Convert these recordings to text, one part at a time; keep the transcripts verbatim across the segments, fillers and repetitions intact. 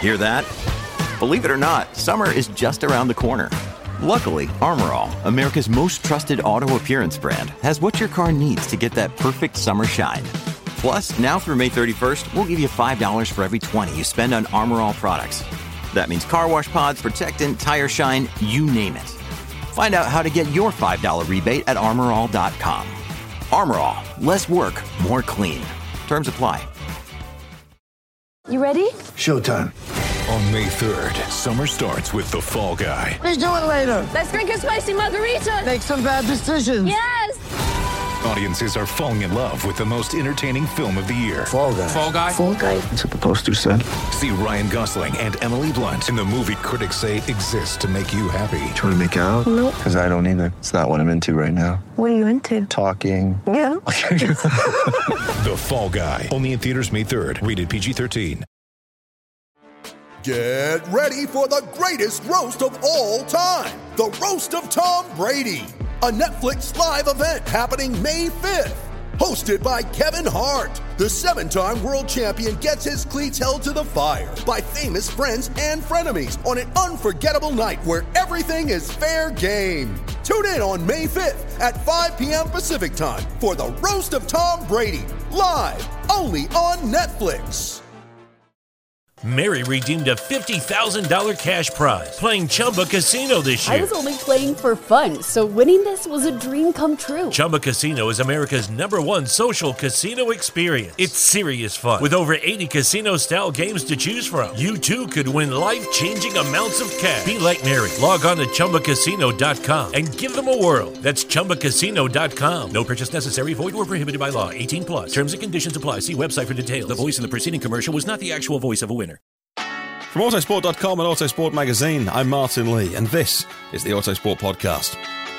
Hear that? Believe it or not, summer is just around the corner. Luckily, Armor All, America's most trusted auto appearance brand, has what your car needs to get that perfect summer shine. Plus, now through May thirty-first, we'll give you five dollars for every twenty you spend on Armor All products. That means car wash pods, protectant, tire shine, you name it. Find out how to get your five dollars rebate at armor all dot com. Armor All, less work, more clean. Terms apply. You ready? Showtime. On May third, summer starts with The Fall Guy. Let's do it later. Let's drink a spicy margarita. Make some bad decisions. Yes! Audiences are falling in love with the most entertaining film of the year. Fall Guy. Fall Guy. Fall Guy. That's what the poster said. See Ryan Gosling and Emily Blunt in the movie critics say exists to make you happy. Trying to make it out? Nope. Because I don't either. It's not what I'm into right now. What are you into? Talking. Yeah. The Fall Guy. Only in theaters May third. Rated P G thirteen. Get ready for the greatest roast of all time. The Roast of Tom Brady. A Netflix live event happening May fifth. Hosted by Kevin Hart. The seven-time world champion gets his cleats held to the fire by famous friends and frenemies on an unforgettable night where everything is fair game. Tune in on May fifth at five p.m. Pacific time for the Roast of Tom Brady. Live only on Netflix. Mary redeemed a fifty thousand dollars cash prize playing Chumba Casino this year. I was only playing for fun, so winning this was a dream come true. Chumba Casino is America's number one social casino experience. It's serious fun. With over eighty casino-style games to choose from, you too could win life-changing amounts of cash. Be like Mary. Log on to Chumba Casino dot com and give them a whirl. That's Chumba Casino dot com. No purchase necessary. Void or prohibited by law. eighteen plus. Terms and conditions apply. See website for details. The voice in the preceding commercial was not the actual voice of a winner. From Autosport dot com and Autosport Magazine, I'm Martin Lee, and this is the Autosport Podcast.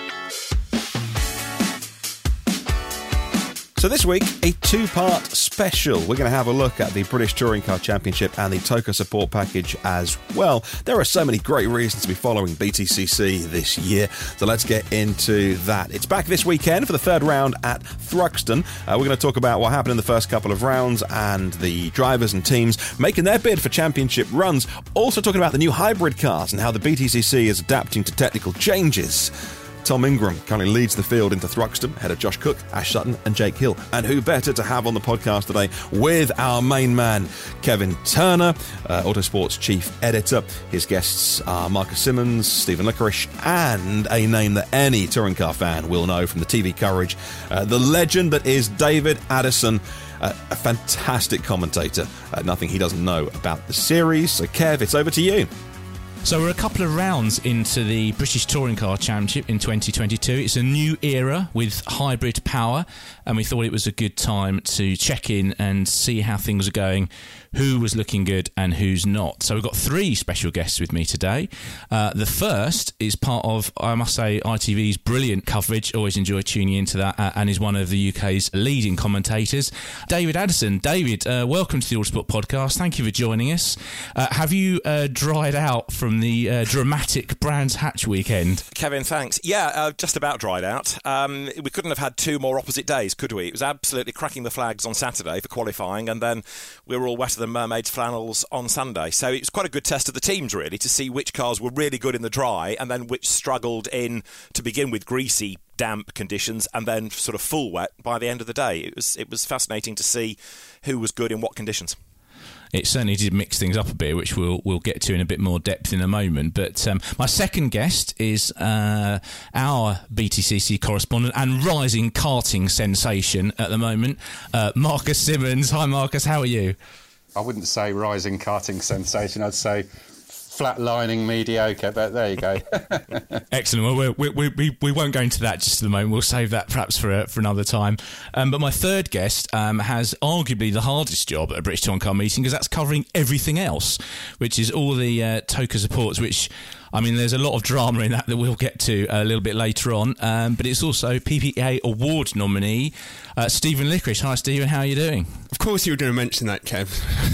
So this week, a two-part special. We're going to have a look at the British Touring Car Championship and the TOCA support package as well. There are so many great reasons to be following B T C C this year, so let's get into that. It's back this weekend for the third round at Thruxton. Uh, we're going to talk about what happened in the first couple of rounds and the drivers and teams making their bid for championship runs. Also talking about the new hybrid cars and how the B T C C is adapting to technical changes. Tom Ingram currently leads the field into Thruxton, ahead of Josh Cook, Ash Sutton and Jake Hill. And who better to have on the podcast today with our main man, Kevin Turner, uh, Autosport's chief editor. His guests are Marcus Simmons, Stephen Lickorish, and a name that any touring car fan will know from the T V coverage, uh, the legend that is David Addison. Uh, a fantastic commentator. Uh, nothing he doesn't know about the series. So, Kev, it's over to you. So we're a couple of rounds into the British Touring Car Championship in twenty twenty-two. It's a new era with hybrid power, and we thought it was a good time to check in and see how things are going, who was looking good and who's not. So we've got three special guests with me today. Uh, the first is part of, I must say, I T V's brilliant coverage. Always enjoy tuning into that, uh, and is one of the U K's leading commentators, David Addison. David, uh, welcome to the Autosport Podcast. Thank you for joining us. Uh, have you uh, dried out from the uh, dramatic Brands Hatch weekend? Kevin, thanks. Yeah, uh, just about dried out. Um, we couldn't have had two more opposite days, could we? It was absolutely cracking the flags on Saturday for qualifying, and then we were all wetter than mermaids' flannels on Sunday. So it was quite a good test of the teams, really, to see which cars were really good in the dry and then which struggled in, to begin with, greasy, damp conditions and then sort of full wet by the end of the day. It was it was fascinating to see who was good in what conditions. It certainly did mix things up a bit, which we'll we'll get to in a bit more depth in a moment. But um, my second guest is uh, our B T C C correspondent and rising karting sensation at the moment, uh, Marcus Simmons. Hi, Marcus. How are you? I wouldn't say rising karting sensation. I'd say flatlining mediocre, but there you go. Excellent. Well, we, we, we, we won't go into that just at the moment. We'll save that perhaps for uh, for another time. Um, but my third guest um, has arguably the hardest job at a British Touring Car meeting, because that's covering everything else, which is all the uh, TOCA supports, which, I mean, there's a lot of drama in that that we'll get to a little bit later on. Um, but it's also P P A Award nominee, uh, Stephen Lickorish. Hi, Stephen. How are you doing? Of course you were going to mention that, Kev.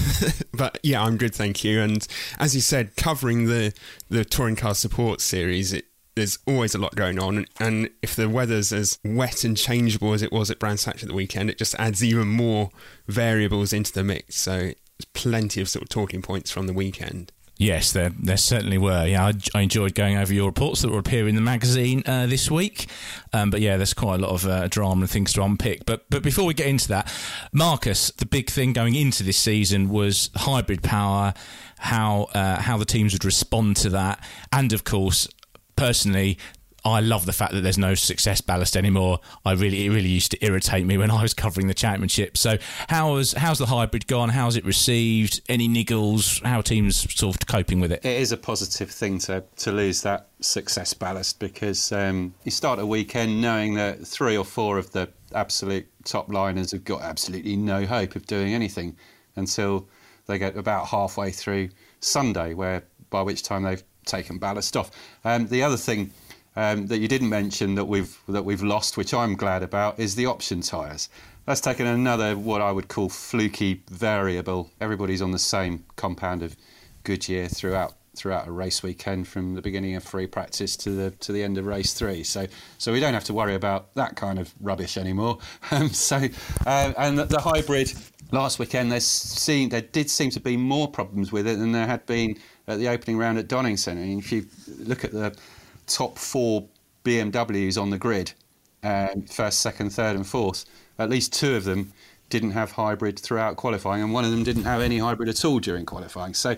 But yeah, I'm good, thank you. And as you said, covering the, the Touring Car Support series, it, there's always a lot going on. And if the weather's as wet and changeable as it was at Brands Hatch at the weekend, it just adds even more variables into the mix. So plenty of sort of talking points from the weekend. Yes, there there certainly were. Yeah, I, I enjoyed going over your reports that will appear in the magazine uh, this week. Um, but yeah, there's quite a lot of uh, drama and things to unpick. But but before we get into that, Marcus, the big thing going into this season was hybrid power, how uh, how the teams would respond to that, and of course, personally, I love the fact that there's no success ballast anymore. I really, it really used to irritate me when I was covering the championship. So, how has how's the hybrid gone? How's it received? Any niggles? How are teams sort of coping with it? It is a positive thing to to lose that success ballast, because um, you start a weekend knowing that three or four of the absolute top liners have got absolutely no hope of doing anything until they get about halfway through Sunday, where by which time they've taken ballast off. Um, the other thing Um, that you didn't mention that we've that we've lost, which I'm glad about, is the option tyres. That's taken another what I would call fluky variable. Everybody's on the same compound of Goodyear throughout throughout a race weekend, from the beginning of free practice to the to the end of race three. So so we don't have to worry about that kind of rubbish anymore. Um, so uh, and the, the hybrid last weekend, there seemed there did seem to be more problems with it than there had been at the opening round at Donington. I mean, if you look at the top four B M Ws on the grid, um, first, second, third and fourth, at least two of them didn't have hybrid throughout qualifying, and one of them didn't have any hybrid at all during qualifying. So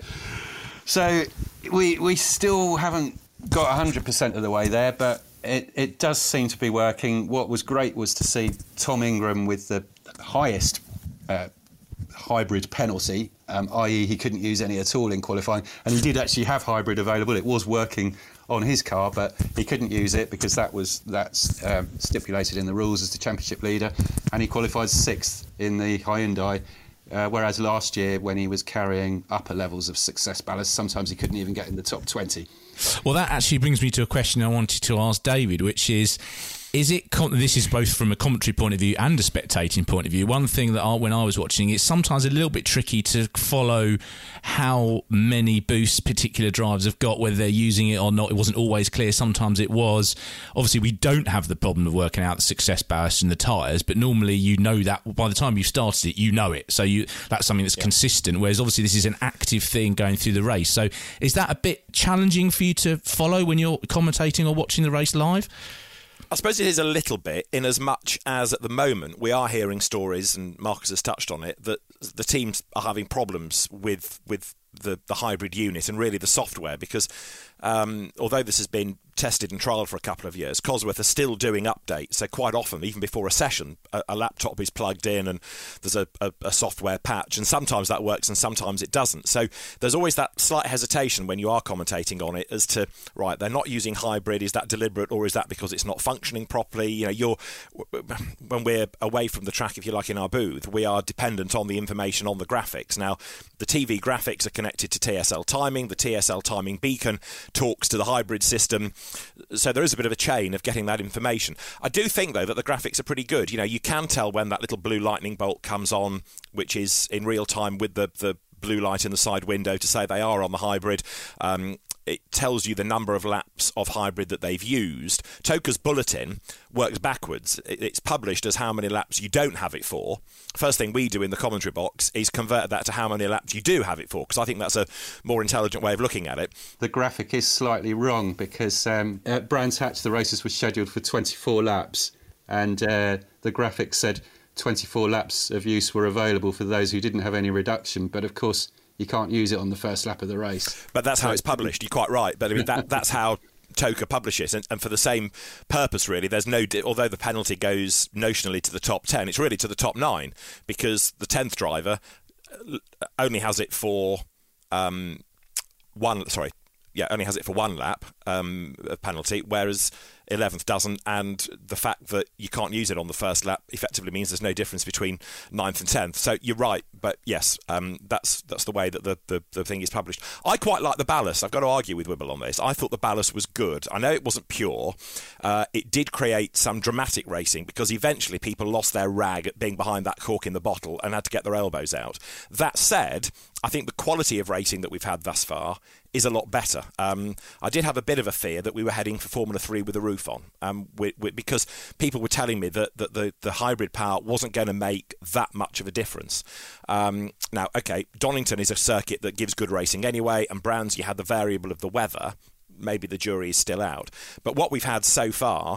so we we still haven't got one hundred percent of the way there, but it, it does seem to be working. What was great was to see Tom Ingram with the highest uh, hybrid penalty, um, that is he couldn't use any at all in qualifying, and he did actually have hybrid available. It was working on his car, but he couldn't use it because that was that's um, stipulated in the rules as the championship leader, and he qualified sixth in the Hyundai, uh, whereas last year when he was carrying upper levels of success ballast, sometimes he couldn't even get in the top twenty. Well, that actually brings me to a question I wanted to ask David, which is, is it, this is both from a commentary point of view and a spectating point of view. One thing that I, when I was watching, it's sometimes a little bit tricky to follow how many boosts particular drivers have got, whether they're using it or not. It wasn't always clear. Sometimes it was. Obviously, we don't have the problem of working out the success ballast in the tyres, but normally you know that by the time you've started it, you know it. So you that's something that's yeah. consistent, whereas obviously this is an active thing going through the race. So is that a bit challenging for you to follow when you're commentating or watching the race live? I suppose it is a little bit, in as much as at the moment we are hearing stories, and Marcus has touched on it, that the teams are having problems with with the, the hybrid unit and really the software, because um, although this has been tested and trialled for a couple of years, Cosworth are still doing updates. So quite often, even before a session, a, a laptop is plugged in and there's a, a, a software patch, and sometimes that works and sometimes it doesn't. So there's always that slight hesitation when you are commentating on it as to, right, they're not using hybrid, is that deliberate or is that because it's not functioning properly? You know, you're when we're away from the track, if you like, in our booth, we are dependent on the information on the graphics. Now, the T V graphics are connected to T S L timing. The T S L timing beacon talks to the hybrid system. So there is a bit of a chain of getting that information. I do think, though, that the graphics are pretty good. You know, you can tell when that little blue lightning bolt comes on, which is in real time with the, the blue light in the side window to say they are on the hybrid. Um, it tells you the number of laps of hybrid that they've used. TOCA's bulletin works backwards. It's published as how many laps you don't have it for. First thing we do in the commentary box is convert that to how many laps you do have it for, because I think that's a more intelligent way of looking at it. The graphic is slightly wrong, because um, at Brands Hatch the races were scheduled for twenty-four laps, and uh, the graphic said twenty-four laps of use were available for those who didn't have any reduction, but of course you can't use it on the first lap of the race. But that's how it's published. You're quite right. But I mean, that, that's how TOCA publishes, and, and for the same purpose, really. There's no, di- although the penalty goes notionally to the top ten, it's really to the top nine, because the tenth driver only has it for um, one. Sorry, yeah, only has it for one lap um, of penalty, whereas eleventh doesn't, and the fact that you can't use it on the first lap effectively means there's no difference between ninth and tenth. So you're right, but yes, um, that's that's the way that the, the, the thing is published. I quite like the ballast. I've got to argue with Wibble on this. I thought the ballast was good. I know it wasn't pure. Uh, it did create some dramatic racing, because eventually people lost their rag at being behind that cork in the bottle and had to get their elbows out. That said, I think the quality of racing that we've had thus far is a lot better. Um, I did have a bit of a fear that we were heading for Formula three with a roof on, um, we, we, because people were telling me that, that the, the hybrid power wasn't going to make that much of a difference. Um, now, okay, Donington is a circuit that gives good racing anyway, and Brands, you had the variable of the weather. Maybe the jury is still out. But what we've had so far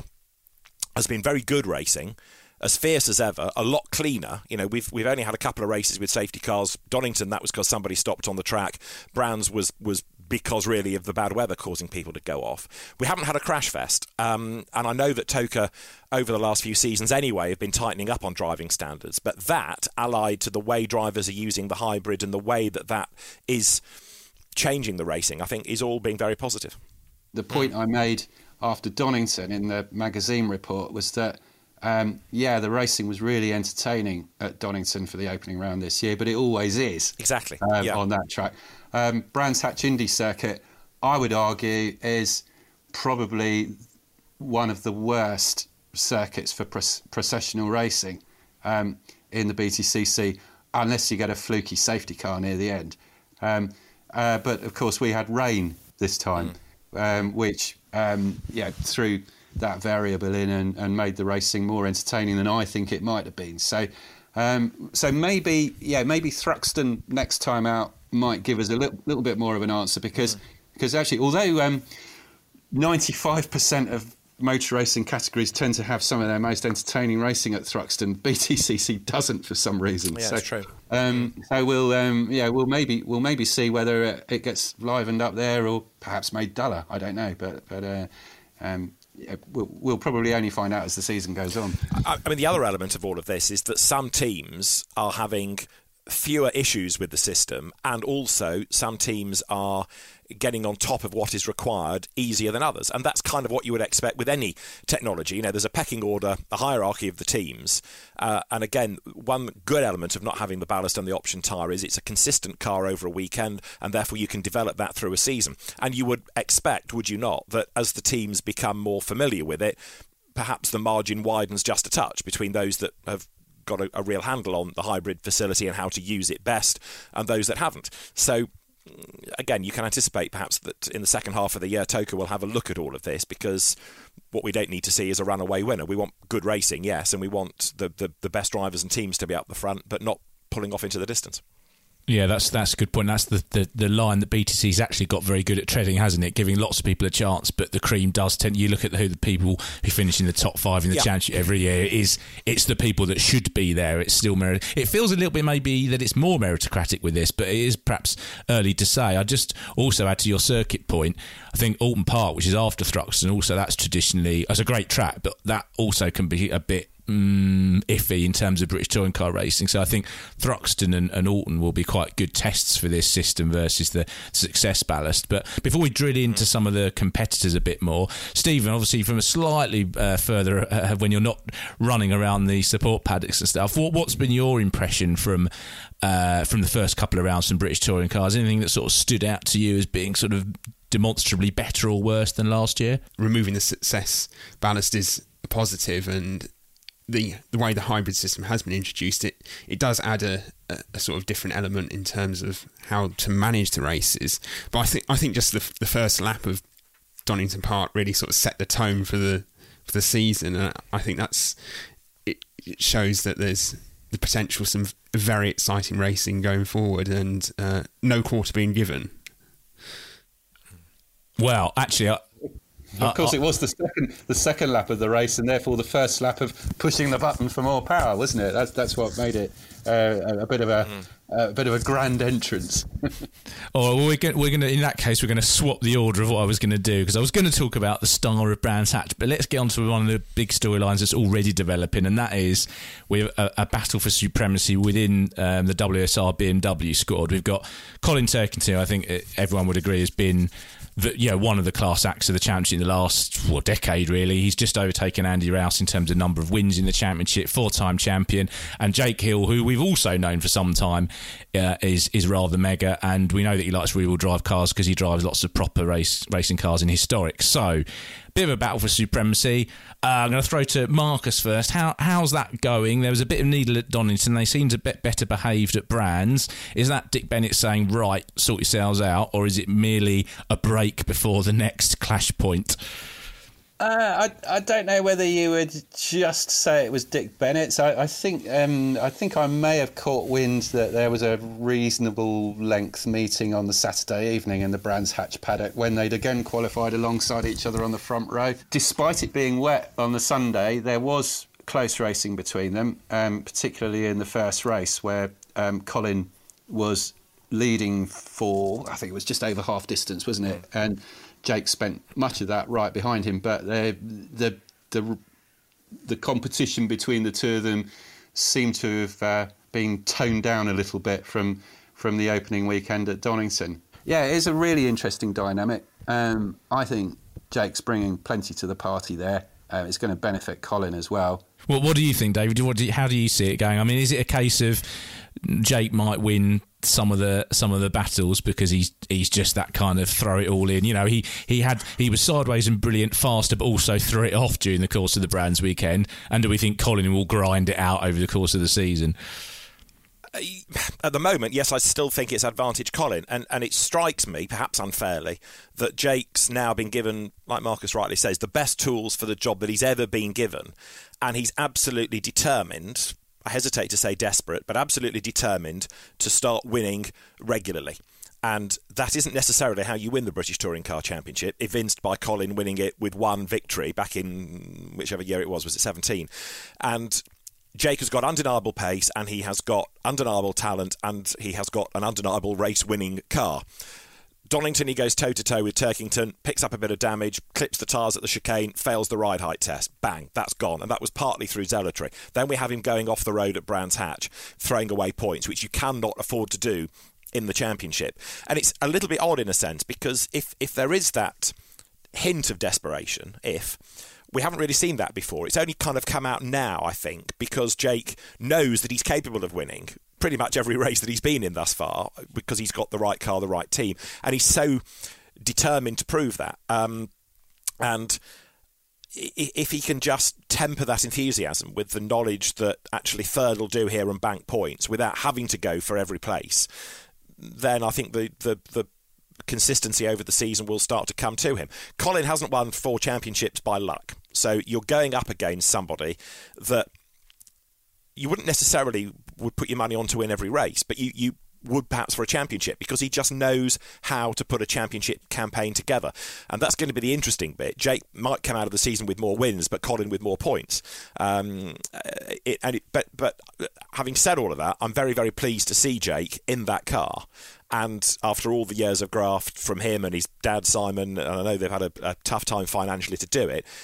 has been very good racing, as fierce as ever, a lot cleaner. You know, we've we've only had a couple of races with safety cars. Donington, that was because somebody stopped on the track. Brands was was because really of the bad weather causing people to go off. We haven't had a crash fest, um, and I know that TOCA over the last few seasons anyway have been tightening up on driving standards, but that allied to the way drivers are using the hybrid and the way that that is changing the racing, I think is all being very positive. The point I made after Donington in the magazine report was that Um, yeah, the racing was really entertaining at Donington for the opening round this year, but it always is. Exactly. Um, yeah. On that track. Um, Brands Hatch Indy Circuit, I would argue, is probably one of the worst circuits for pro- processional racing um, in the B T C C, unless you get a fluky safety car near the end. Um, uh, but, of course, we had rain this time, mm. um, which, um, yeah, through... that variable in and, and made the racing more entertaining than I think it might have been. So, um, so maybe, yeah, maybe Thruxton next time out might give us a little, little bit more of an answer because, mm. because actually, although um, ninety-five percent of motor racing categories tend to have some of their most entertaining racing at Thruxton, B T C C doesn't for some reason. Yeah, so, that's true. Um, so we'll, um, yeah, we'll maybe we'll maybe see whether it, it gets livened up there or perhaps made duller. I don't know, but but. Uh, um, Yeah, we'll, we'll probably only find out as the season goes on. I, I mean, the other element of all of this is that some teams are having fewer issues with the system, and also some teams are getting on top of what is required easier than others. And that's kind of what you would expect with any technology. You know, there's a pecking order, a hierarchy of the teams. Uh, and again, one good element of not having the ballast and the option tyre is it's a consistent car over a weekend, and therefore you can develop that through a season. And you would expect, would you not, that as the teams become more familiar with it, perhaps the margin widens just a touch between those that have got a, a real handle on the hybrid facility and how to use it best, and those that haven't. So again, you can anticipate perhaps that in the second half of the year, TOCA will have a look at all of this, because what we don't need to see is a runaway winner. We want good racing, yes, and we want the, the, the best drivers and teams to be up the front, but not pulling off into the distance. Yeah, that's that's a good point. That's the, the, the line that B T C's actually got very good at treading, hasn't it? Giving lots of people a chance, but the cream does tend. You look at the, who the people who finish in the top five in the yeah. championship every year. It is it's the people that should be there. It's still merit. It feels a little bit maybe that it's more meritocratic with this, but it is perhaps early to say. I just also add to your circuit point. I think Alton Park, which is after Thruxton, also that's traditionally it's a great track, but that also can be a bit. Mm, iffy in terms of British touring car racing, so I think Thruxton and, and Alton will be quite good tests for this system versus the success ballast. But before we drill into some of the competitors a bit more, Stephen, obviously from a slightly uh, further uh, when you're not running around the support paddocks and stuff, what, what's been your impression from uh, from the first couple of rounds from British touring cars? Anything that sort of stood out to you as being sort of demonstrably better or worse than last year? Removing the success ballast is positive, and The, the way the hybrid system has been introduced, it, it does add a, a, a sort of different element in terms of how to manage the races. But I think I think just the, the first lap of Donington Park really sort of set the tone for the for the season, and I think that's it, it shows that there's the potential for some very exciting racing going forward, and uh, no quarter being given. Well, actually, I, Of course, it was the second the second lap of the race, and therefore the first lap of pushing the button for more power, wasn't it? That's that's what made it uh, a bit of a, mm. a bit of a grand entrance. Oh, well, we're going we're going to in that case we're going to swap the order of what I was going to do, because I was going to talk about the star of Brands Hatch, but let's get on to one of the big storylines that's already developing, and that is we have a, a battle for supremacy within um, the W S R B M W squad. We've got Colin Turkington, I think everyone would agree has been The, you know, one of the class acts of the championship in the last well, decade, really. He's just overtaken Andy Rouse in terms of number of wins in the championship, four-time champion. And Jake Hill, who we've also known for some time, uh, is is rather mega. And we know that he likes rear-wheel drive cars because he drives lots of proper race racing cars in historic. So, bit of a battle for supremacy. Uh, I'm going to throw to Marcus first. How How's that going? There was a bit of needle at Donington. They seemed a bit better behaved at Brands. Is that Dick Bennett saying, right, sort yourselves out? Or is it merely a break before the next clash point? Uh, I I don't know whether you would just say it was Dick Bennett's. I, I think um, I think I may have caught wind that there was a reasonable length meeting on the Saturday evening in the Brands Hatch paddock when they'd again qualified alongside each other on the front row. Despite it being wet on the Sunday, there was close racing between them, um, particularly in the first race where um, Colin was leading for, I think it was just over half distance, wasn't it? And Jake spent much of that right behind him, but the the the, the competition between the two of them seemed to have uh, been toned down a little bit from from the opening weekend at Donington. Yeah, it is a really interesting dynamic. Um, I think Jake's bringing plenty to the party there. Uh, it's going to benefit Colin as well. Well, what do you think, David? What do you, how do you see it going? I mean, is it a case of Jake might win some of the some of the battles because he's he's just that kind of throw it all in? You know, he he had he was sideways and brilliant faster, but also threw it off during the course of the Brands weekend. And do we think Colin will grind it out over the course of the season? At the moment, yes, I still think it's advantage Colin, and and it strikes me, perhaps unfairly, that Jake's now been given, like Marcus rightly says, the best tools for the job that he's ever been given, and he's absolutely determined, I hesitate to say desperate, but absolutely determined to start winning regularly. And that isn't necessarily how you win the British Touring Car Championship, evinced by Colin winning it with one victory back in whichever year it was, was it seventeen? And Jake has got undeniable pace, and he has got undeniable talent, and he has got an undeniable race-winning car. Donington, he goes toe-to-toe with Turkington, picks up a bit of damage, clips the tyres at the chicane, fails the ride height test. Bang, that's gone. And that was partly through zealotry. Then we have him going off the road at Brands Hatch, throwing away points, which you cannot afford to do in the championship. And it's a little bit odd in a sense, because if, if there is that hint of desperation, if... we haven't really seen that before. It's only kind of come out now, I think, because Jake knows that he's capable of winning pretty much every race that he's been in thus far, because he's got the right car, the right team, and he's so determined to prove that. Um, and if he can just temper that enthusiasm with the knowledge that actually third will do here and bank points without having to go for every place, then I think the the, the consistency over the season will start to come to him. Colin hasn't won four championships by luck, so you're going up against somebody that you wouldn't necessarily would put your money on to win every race, but you, you would perhaps for a championship, because he just knows how to put a championship campaign together. And that's going to be the interesting bit. Jake might come out of the season with more wins, but Colin with more points. Um, it, and it, but, but having said all of that, I'm very, very pleased to see Jake in that car. And after all the years of graft from him and his dad, Simon, and I know they've had a, a tough time financially to do it,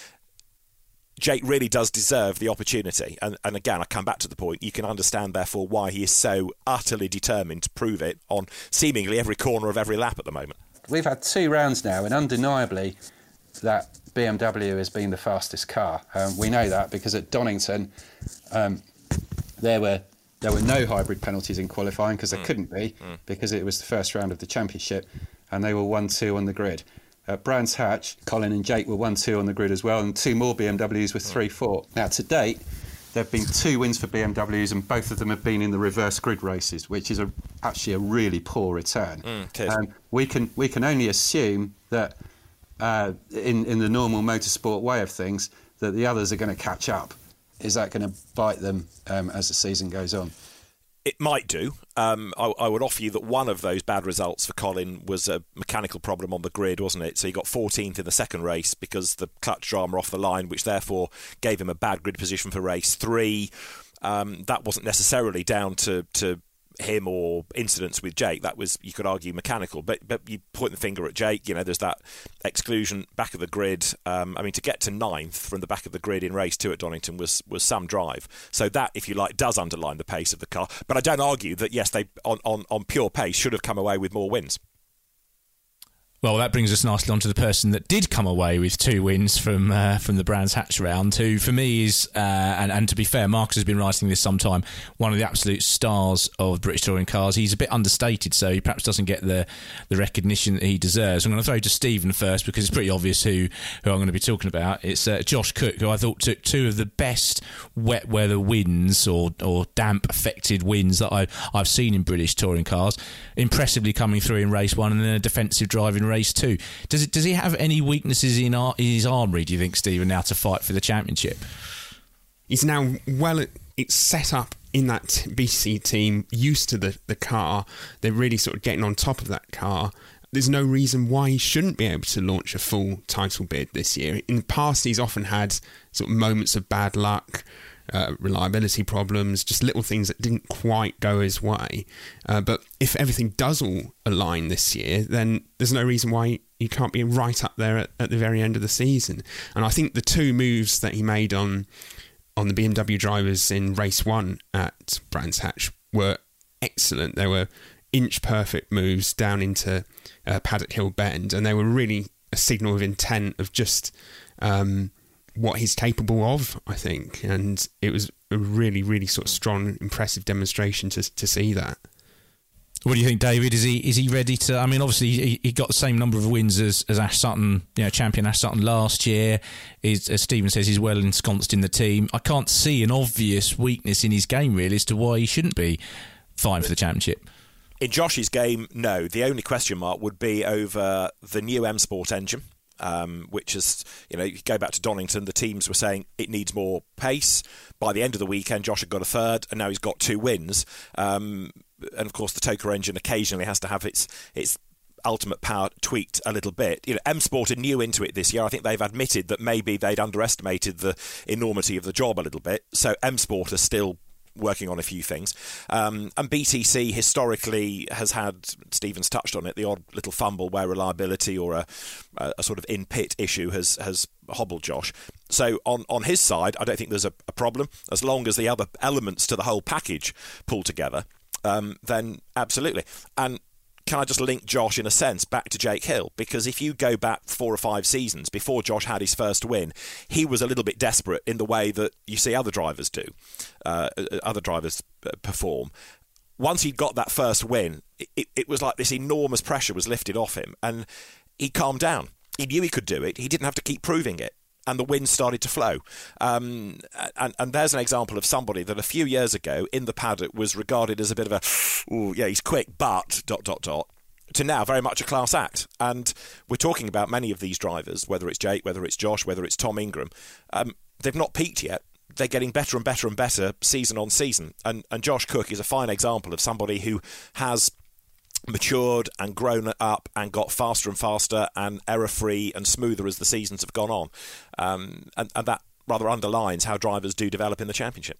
Jake really does deserve the opportunity. And, and again, I come back to the point, you can understand, therefore, why he is so utterly determined to prove it on seemingly every corner of every lap at the moment. We've had two rounds now, and undeniably that B M W has been the fastest car. Um, we know that because at Donington, um, there were there were no hybrid penalties in qualifying, because there mm. couldn't be, mm. because it was the first round of the championship, and they were one two on the grid. At Brands Hatch, Colin and Jake were one two on the grid as well, and two more B M Ws were three four. Now, to date, there have been two wins for B M Ws, and both of them have been in the reverse grid races, which is a, actually a really poor return. Mm, um, we can we can only assume that uh, in, in the normal motorsport way of things, that the others are going to catch up. Is that going to bite them um, as the season goes on? It might do. Um, I, I would offer you that one of those bad results for Colin was a mechanical problem on the grid, wasn't it? So he got fourteenth in the second race because the clutch drama off the line, which therefore gave him a bad grid position for race three. Um, that wasn't necessarily down to, to him or incidents with Jake. That was, you could argue, mechanical. But but you point the finger at Jake, you know, there's that exclusion back of the grid. Um, I mean, to get to ninth from the back of the grid in race two at Donington was was some drive. So that, if you like, does underline the pace of the car. But I don't argue that, yes, they on, on, on pure pace should have come away with more wins. Well, that brings us nicely on to the person that did come away with two wins from uh, from the Brands Hatch round, who for me is, uh, and, and to be fair, Marcus has been writing this sometime, one of the absolute stars of British touring cars. He's a bit understated, so he perhaps doesn't get the, the recognition that he deserves. I'm going to throw to Stephen first, because it's pretty obvious who, who I'm going to be talking about. It's uh, Josh Cook, who I thought took two of the best wet weather wins or, or damp-affected wins that I, I've seen in British touring cars, impressively coming through in race one and then a defensive drive in race too. Does it? Does he have any weaknesses in, our, in his armoury, do you think, Stephen, now to fight for the championship? He's now well, it's set up in that B T C team, used to the, the car. They're really sort of getting on top of that car. There's no reason why he shouldn't be able to launch a full title bid this year. In the past, he's often had sort of moments of bad luck, uh, reliability problems, just little things that didn't quite go his way. Uh, but if everything does all align this year, then there's no reason why he can't be right up there at, at the very end of the season. And I think the two moves that he made on on the B M W drivers in race one at Brands Hatch were excellent. They were inch perfect moves down into uh, Paddock Hill Bend, and they were really a signal of intent of just um, what he's capable of, I think. And it was a really, really sort of strong, impressive demonstration to to see that. What do you think, David? Is he is he ready to? I mean, obviously he, he got the same number of wins as, as Ash Sutton, you know, champion Ash Sutton last year. He's, as Stephen says, he's well ensconced in the team. I can't see an obvious weakness in his game really as to why he shouldn't be fighting for the championship. In Josh's game, no. The only question mark would be over the new M Sport engine. Um, which is, you know, you go back to Donington, the teams were saying it needs more pace. By the end of the weekend, Josh had got a third, and now he's got two wins. Um, and of course, the Toka engine occasionally has to have its its ultimate power tweaked a little bit. You know, M Sport are new into it this year. I think they've admitted that maybe they'd underestimated the enormity of the job a little bit. So M Sport are still working on a few things. Um, and B T C historically has had, Stephen's touched on it, the odd little fumble where reliability or a, a, a sort of in-pit issue has, has hobbled Josh. So on, on his side, I don't think there's a, a problem. As long as the other elements to the whole package pull together, um, then absolutely. And can I just link Josh, in a sense, back to Jake Hill? Because if you go back four or five seasons before Josh had his first win, he was a little bit desperate in the way that you see other drivers do, uh, other drivers perform. Once he'd got that first win, it, it was like this enormous pressure was lifted off him, and he calmed down. He knew he could do it. He didn't have to keep proving it. And the wins started to flow. Um, and, and there's an example of somebody that a few years ago in the paddock was regarded as a bit of a, oh, yeah, he's quick, but, dot, dot, dot, to now very much a class act. And we're talking about many of these drivers, whether it's Jake, whether it's Josh, whether it's Tom Ingram. Um, they've not peaked yet. They're getting better and better and better season on season. And, and Josh Cook is a fine example of somebody who has matured and grown up and got faster and faster and error-free and smoother as the seasons have gone on. Um, and, and that rather underlines how drivers do develop in the championship.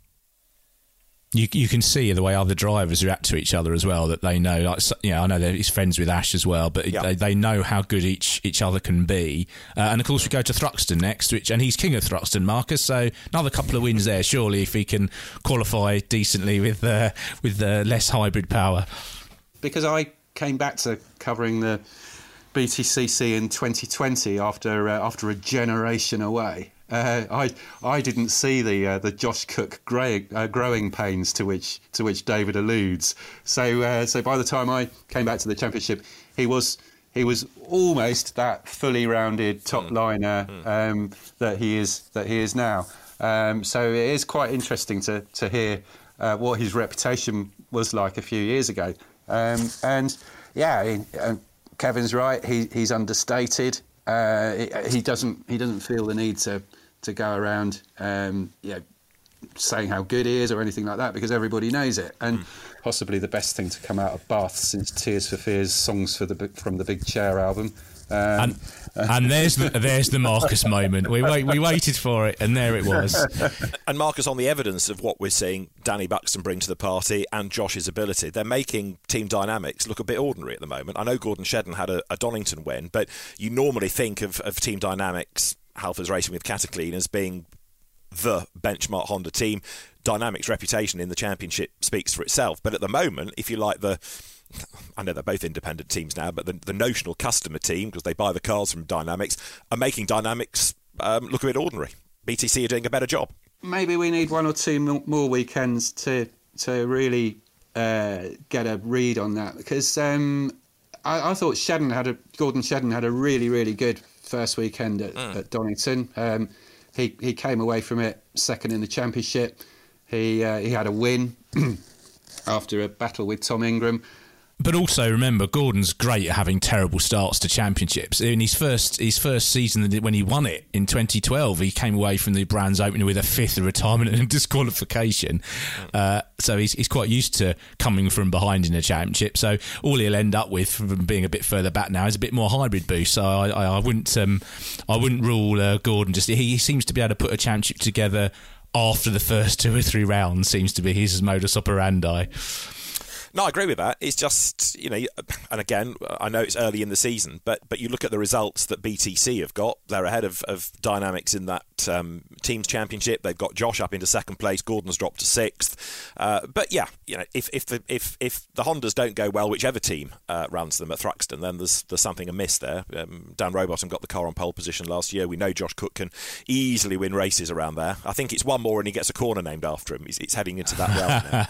You you can see the way other drivers react to each other as well, that they know, like, you know, I know that he's friends with Ash as well, but yeah. they, they know how good each each other can be. Uh, and of course we go to Thruxton next, which and he's king of Thruxton, Marcus, so another couple of wins there, surely, if he can qualify decently with, uh, with uh, less hybrid power. Because I came back to covering the B T C C in twenty twenty after uh, after a generation away. Uh, I I didn't see the uh, the Josh Cook growing, uh, growing pains to which to which David alludes. So uh, so by the time I came back to the championship, he was he was almost that fully rounded top liner um, that he is that he is now. Um, so it is quite interesting to to hear uh, what his reputation was like a few years ago. Um, and yeah, he, uh, Kevin's right. He, he's understated. Uh, he, he doesn't. He doesn't feel the need to to go around, um, you know, saying how good he is or anything like that, because everybody knows it. And mm. possibly the best thing to come out of Bath since Tears for Fears, songs for the from the Big Chair album. Um, and and there's the, there's the Marcus moment. We wait, we waited for it, and there it was. And Marcus, on the evidence of what we're seeing Danny Buxton bring to the party and Josh's ability, they're making Team Dynamics look a bit ordinary at the moment. I know Gordon Shedden had a, a Donington win, but you normally think of, of Team Dynamics, Halfords Racing with Cataclean, as being the benchmark Honda team. Dynamics' reputation in the championship speaks for itself. But at the moment, if you like the... I know they're both independent teams now, but the, the notional customer team, because they buy the cars from Dynamics, are making Dynamics um, look a bit ordinary. B T C are doing a better job. Maybe we need one or two more weekends to to really uh, get a read on that, because um, I, I thought Shedden had a Gordon Shedden had a really really good first weekend at, mm. at Donington. Um, he he came away from it second in the championship. He uh, he had a win after a battle with Tom Ingram. But also remember, Gordon's great at having terrible starts to championships. In his first his first season when he won it in twenty twelve, he came away from the Brands Opener with a fifth, a retirement and a disqualification. Uh, so he's he's quite used to coming from behind in a championship. So all he'll end up with from being a bit further back now is a bit more hybrid boost. So I, I, I wouldn't um, I wouldn't rule uh, Gordon. Just he, he seems to be able to put a championship together after the first two or three rounds. Seems to be his modus operandi. No, I agree with that. It's just, you know, and again, I know it's early in the season, but but you look at the results that B T C have got. They're ahead of, of Dynamics in that um, teams championship. They've got Josh up into second place. Gordon's dropped to sixth. Uh, but yeah, you know, if if the if if the Hondas don't go well, whichever team uh, runs them at Thruxton, then there's there's something amiss there. Um, Dan Rowbottom got the car on pole position last year. We know Josh Cook can easily win races around there. I think it's one more and he gets a corner named after him. He's, he's heading into that realm now.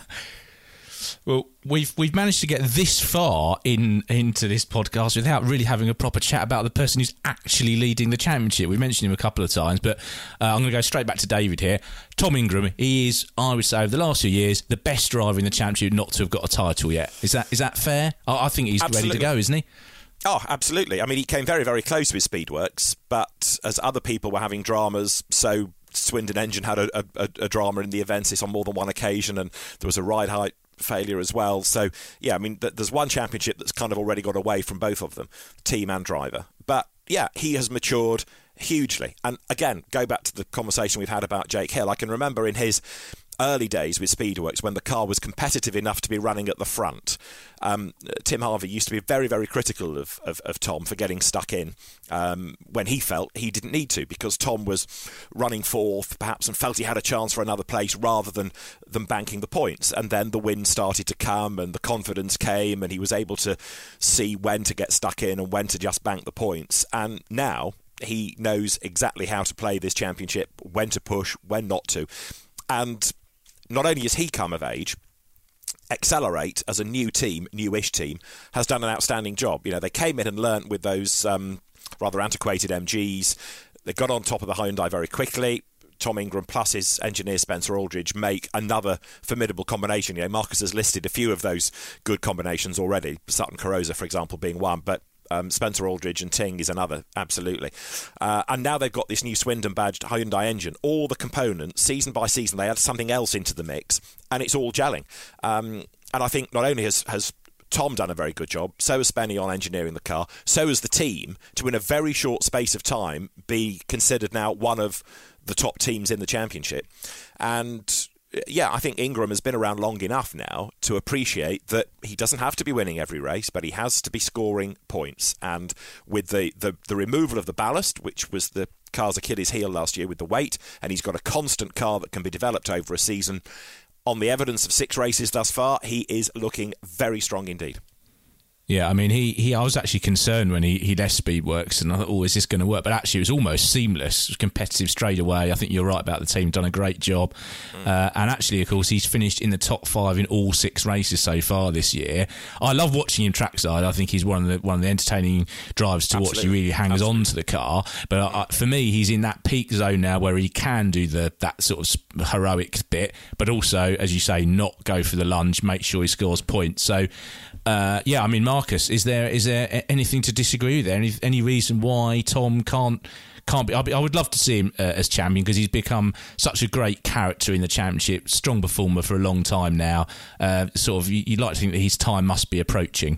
Well, we've we've managed to get this far in into this podcast without really having a proper chat about the person who's actually leading the championship. We mentioned him a couple of times, but uh, I'm going to go straight back to David here. Tom Ingram, he is, I would say, over the last few years, the best driver in the championship not to have got a title yet. Is that is that fair? I, I think he's Absolutely. ready to go, isn't he? Oh, absolutely. I mean, he came very, very close with Speedworks, but as other people were having dramas, so Swindon Engine had a, a, a drama in the Avensis on more than one occasion, and there was a ride height failure as well. So, yeah, I mean, th- there's one championship that's kind of already got away from both of them, team and driver. But, yeah, he has matured hugely. And, again, go back to the conversation we've had about Jake Hill. I can remember in his early days with Speedworks when the car was competitive enough to be running at the front. Um, Tim Harvey used to be very, very critical of, of, of Tom for getting stuck in um, when he felt he didn't need to, because Tom was running fourth perhaps and felt he had a chance for another place rather than, than banking the points. And then the win started to come and the confidence came and he was able to see when to get stuck in and when to just bank the points. And now he knows exactly how to play this championship, when to push, when not to. And not only has he come of age, Accelerate as a new team, newish team, has done an outstanding job. You know, they came in and learnt with those um, rather antiquated M Gs. They got on top of the Hyundai very quickly. Tom Ingram plus his engineer Spencer Aldridge make another formidable combination. You know, Marcus has listed a few of those good combinations already. Sutton Carosa, for example, being one, but Um, Spencer Aldridge and Ting is another, absolutely. Uh, and now they've got this new Swindon badged Hyundai engine. All the components, season by season, they add something else into the mix, and it's all gelling. Um, and I think not only has, has Tom done a very good job, so has Spenny on engineering the car, so has the team, to in a very short space of time be considered now one of the top teams in the championship. And yeah, I think Ingram has been around long enough now to appreciate that he doesn't have to be winning every race, but he has to be scoring points. And with the, the, the removal of the ballast, which was the car's Achilles heel last year with the weight, and he's got a constant car that can be developed over a season, on the evidence of six races thus far, he is looking very strong indeed. Yeah, I mean, he, he I was actually concerned when he, he left Speedworks, and I thought, oh, is this going to work? But actually, it was almost seamless. It was competitive straight away. I think you're right about the team, done a great job. Mm. Uh, and actually, of course, he's finished in the top five in all six races so far this year. I love watching him trackside. I think he's one of the one of the entertaining drivers to Absolutely. watch. He really hangs Absolutely. on to the car. But uh, for me, he's in that peak zone now where he can do the that sort of heroic bit, but also, as you say, not go for the lunge, make sure he scores points. So, uh, yeah, I mean, Marcus, is there is there anything to disagree with there? Any any reason why Tom can't can't be? I would love to see him uh, as champion, because he's become such a great character in the championship, strong performer for a long time now. Uh, sort of, you'd like to think that his time must be approaching.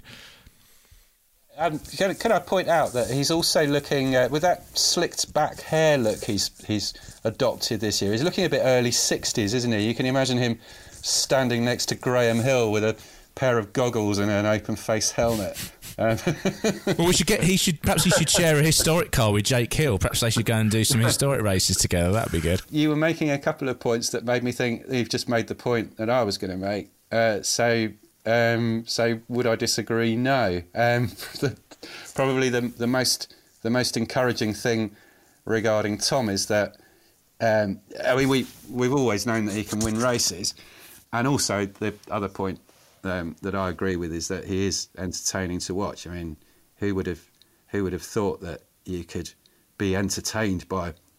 Um, can, can I point out that he's also looking uh, with that slicked back hair look he's he's adopted this year. He's looking a bit early sixties, isn't he? You can imagine him standing next to Graham Hill with a pair of goggles and an open face helmet. Um, well, we should get. He should perhaps he should share a historic car with Jake Hill. Perhaps they should go and do some historic races together. That'd be good. You were making a couple of points that made me think you've just made the point that I was going to make. Uh, so, um, so would I disagree? No. Um, the, probably the the most the most encouraging thing regarding Tom is that um, I mean we we've always known that he can win races, and also the other point Um, that I agree with is that he is entertaining to watch. I mean, who would have who would have thought that you could be entertained by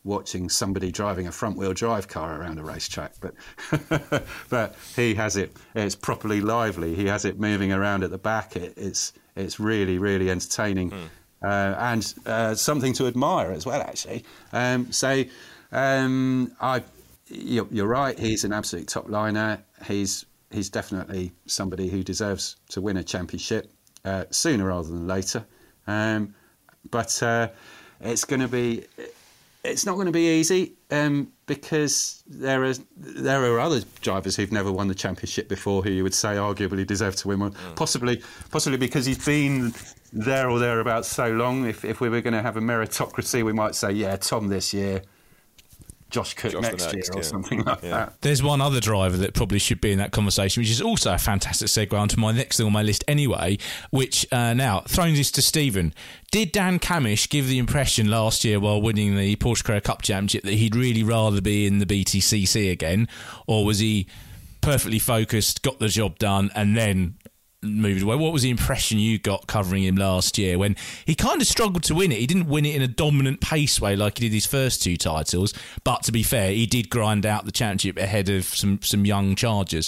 watching somebody driving a front-wheel drive car around a racetrack, but but he has it. It's properly lively. He has it moving around at the back. It, it's it's really really entertaining, mm. uh, and uh, something to admire as well. Actually, um, so um, I you're, you're right. He's an absolute top liner. He's he's definitely somebody who deserves to win a championship uh, sooner rather than later. Um, but uh, it's going to be. It's not going to be easy um, because there are there are other drivers who've never won the championship before who you would say arguably deserve to win one. Mm. Possibly, possibly because he's been there or thereabouts so long. If if we were going to have a meritocracy, we might say, yeah, Tom this year, Josh Cook Josh next, next year or yeah. something like yeah. that. There's one other driver that probably should be in that conversation, which is also a fantastic segue onto my next thing on my list anyway, which uh, now, throwing this to Stephen, did Dan Cammish give the impression last year while winning the Porsche Carrera Cup Championship that he'd really rather be in the B T C C again, or was he perfectly focused, got the job done, and then moved away? What was the impression you got covering him last year when he kind of struggled to win it? He didn't win it in a dominant pace way like he did his first two titles, but to be fair, he did grind out the championship ahead of some, some young chargers.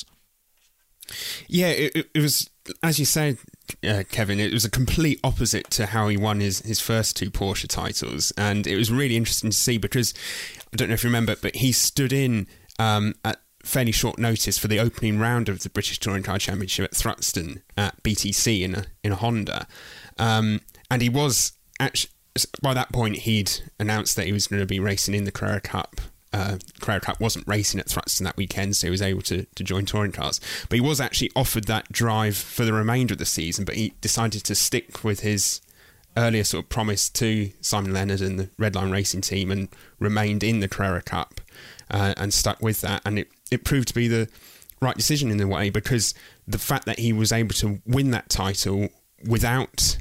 Yeah, it, it was, as you said, uh, Kevin, it was a complete opposite to how he won his, his first two Porsche titles, and it was really interesting to see because, I don't know if you remember, but he stood in um, at fairly short notice for the opening round of the British Touring Car Championship at Thruxton at B T C in a in a Honda, um, and he was actually, by that point he'd announced that he was going to be racing in the Carrera Cup. Uh, Carrera Cup wasn't racing at Thruxton that weekend, so he was able to, to join touring cars. But he was actually offered that drive for the remainder of the season, but he decided to stick with his earlier sort of promise to Simon Leonard and the Redline Racing team and remained in the Carrera Cup uh, and stuck with that. And it, it proved to be the right decision in a way, because the fact that he was able to win that title without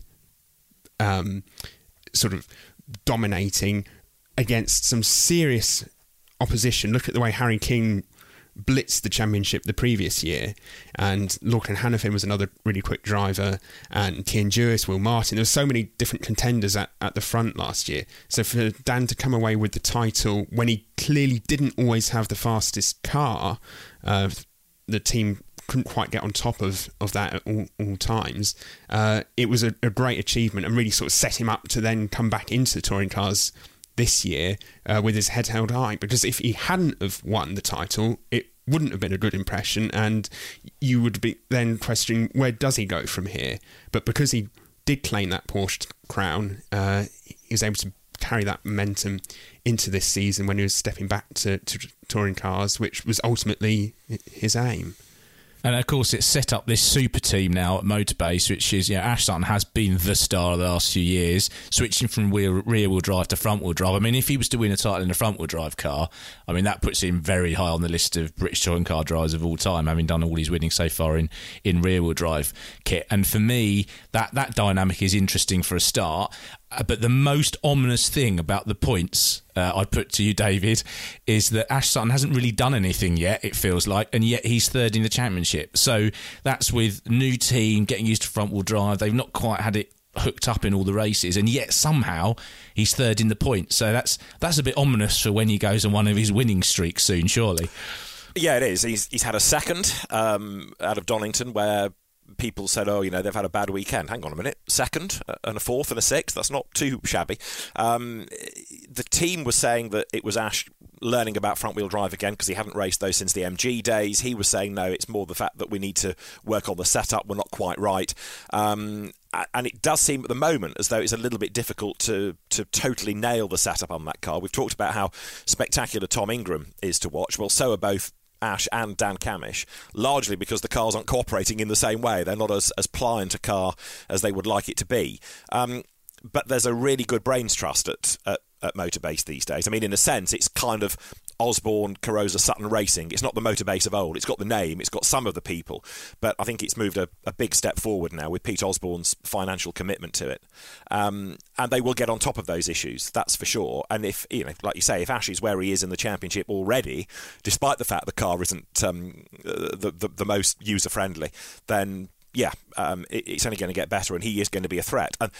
um, sort of dominating against some serious opposition. Look at the way Harry King blitzed the championship the previous year, and Lorcan Hannafin was another really quick driver, and Kian Jewis, Will Martin. There were so many different contenders at, at the front last year. So for Dan to come away with the title when he clearly didn't always have the fastest car, uh, the team couldn't quite get on top of, of that at all, all times. Uh, it was a, a great achievement and really sort of set him up to then come back into the touring cars this year uh, with his head held high, because if he hadn't have won the title, it wouldn't have been a good impression, and you would be then questioning where does he go from here. But because he did claim that Porsche crown, uh, he was able to carry that momentum into this season when he was stepping back to, to touring cars, which was ultimately his aim. And of course, it's set up this super team now at Motorbase, which is, you know, Ash Sutton has been the star of the last few years, switching from wheel, rear wheel drive to front wheel drive. I mean, if he was to win a title in a front wheel drive car, I mean, that puts him very high on the list of British touring car drivers of all time, having done all his winning so far in, in rear wheel drive kit. And for me, that, that dynamic is interesting for a start. Uh, but the most ominous thing about the points uh, I put to you, David, is that Ash Sutton hasn't really done anything yet, it feels like, and yet he's third in the championship. So that's with new team, getting used to front-wheel drive. They've not quite had it hooked up in all the races, and yet somehow he's third in the points. So that's that's a bit ominous for when he goes on one of his winning streaks soon, surely. Yeah, it is. He's, he's had a second um, out of Donington where people said, oh, you know, they've had a bad weekend. Hang on a minute. Second and a fourth and a sixth. That's not too shabby. Um, the team was saying that it was Ash learning about front-wheel drive again because he hadn't raced those since the M G days. He was saying, no, it's more the fact that we need to work on the setup. We're not quite right. Um, and it does seem at the moment as though it's a little bit difficult to, to totally nail the setup on that car. We've talked about how spectacular Tom Ingram is to watch. Well, so are both Ash and Dan Cammish, largely because the cars aren't cooperating in the same way. They're not as, as pliant a car as they would like it to be. Um, but there's a really good brains trust at, at, at Motorbase these days. I mean, in a sense, it's kind of Osborne, Carosa, Sutton Racing. It's not the Motorbase of old. It's got the name. It's got some of the people. But I think it's moved a, a big step forward now with Pete Osborne's financial commitment to it. Um, and they will get on top of those issues, that's for sure. And if, you know, like you say, if Ash is where he is in the championship already, despite the fact the car isn't um, the, the, the most user-friendly, then, yeah, um, it, it's only going to get better and he is going to be a threat. And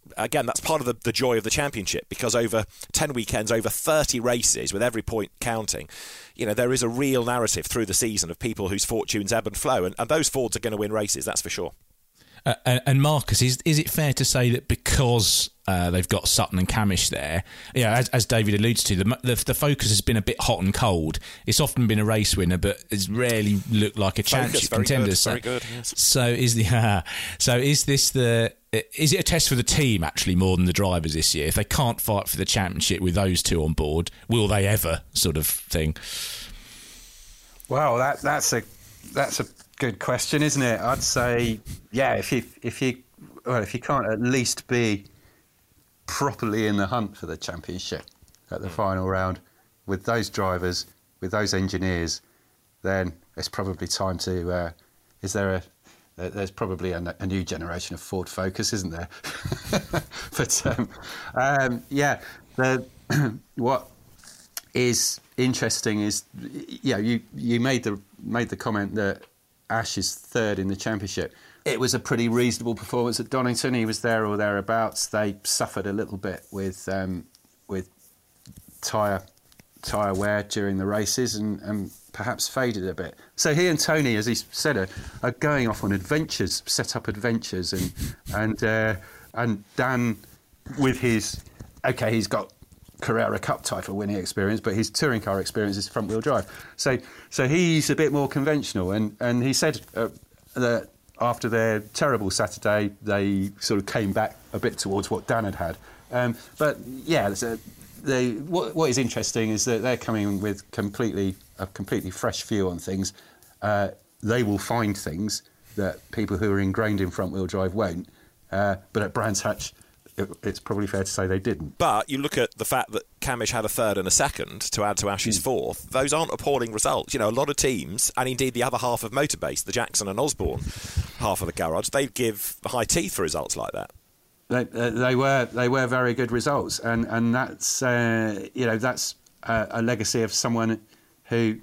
again, that's part of the, the joy of the championship, because over ten weekends, over thirty races, with every point counting, you know, there is a real narrative through the season of people whose fortunes ebb and flow, and, and those Fords are going to win races, that's for sure. Uh, and, and Marcus, is is it fair to say that because uh, they've got Sutton and Camish there, yeah, as, as David alludes to, the, the the focus has been a bit hot and cold. It's often been a race winner, but it's rarely looked like a championship contender. Good, so, very good. Yes. So is the uh, so is this the is it a test for the team actually more than the drivers this year? If they can't fight for the championship with those two on board, will they ever? Sort of thing. Well, that that's a that's a good question, isn't it? I'd say, yeah, if you if you well, if you can't at least be properly in the hunt for the championship at the mm. final round with those drivers, with those engineers, then it's probably time to. Uh, is there a? Uh, there's probably a, a new generation of Ford Focus, isn't there? but um, um, yeah, the, what is interesting is, you know, you you made the made the comment that Ash is third in the championship. It was a pretty reasonable performance at Donington. He was there or thereabouts. They suffered a little bit with um, with tyre tyre wear during the races and, and perhaps faded a bit. So he and Tony, as he said, are, are going off on adventures, set up adventures, and and uh, and Dan, with his okay, he's got Carrera Cup title winning experience, but his touring car experience is front wheel drive. So so he's a bit more conventional, and and he said uh, that after their terrible Saturday, they sort of came back a bit towards what Dan had had. Um, but yeah, a, they, what, what is interesting is that they're coming with completely a completely fresh view on things. Uh, they will find things that people who are ingrained in front wheel drive won't. Uh, but at Brands Hatch, it's probably fair to say they didn't. But you look at the fact that Camish had a third and a second to add to Ash's mm. fourth. Those aren't appalling results. You know, a lot of teams, and indeed the other half of Motorbase, the Jackson and Osborne half of the garage, they give high teeth for results like that. They, uh, they were they were very good results, and and that's uh, you know that's a, a legacy of someone who,